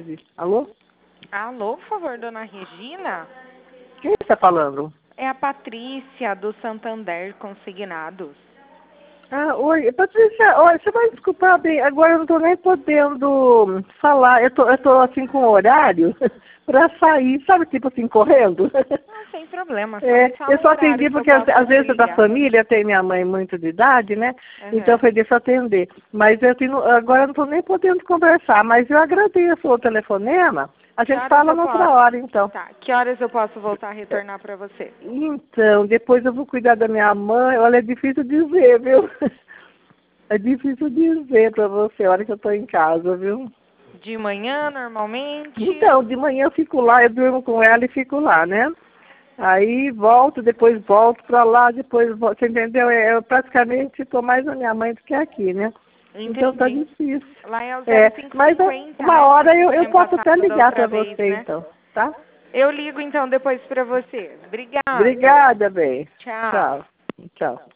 15. Alô? Alô, por favor, dona Regina? Quem está falando? É a Patrícia, do Santander Consignados. Ah, oi, Patrícia, olha, você vai desculpar bem, agora eu não estou nem podendo falar, eu tô assim com horário para sair, sabe, tipo assim, correndo. Não, sem problema, só É, me fala eu um só horário atendi que eu porque posso às te vezes é da ligar. família, tem minha mãe muito de idade, né? Então eu falei, deixa eu atender. Mas eu tenho, agora eu não estou nem podendo conversar, mas eu agradeço o telefonema. A Que gente horas fala eu noutra posso? hora, então. Tá, que horas eu posso voltar a retornar para você? Então, depois eu vou cuidar da minha mãe. Olha, é difícil dizer, viu? É difícil dizer para você a hora que eu estou em casa, viu? De manhã, normalmente? Então, de manhã eu fico lá, eu durmo com ela e fico lá, né? Aí volto, depois volto para lá, depois volto, você entendeu? Eu praticamente estou mais na minha mãe do que aqui, né? Entendi. Então tá difícil. Lá é o É, 0550, mas uma né? hora eu Tinha posso até passado da ligar outra para vez, você, né? então, tá? Eu ligo então depois para você. Obrigada. Obrigada, bem. Tchau. Tchau. Tchau.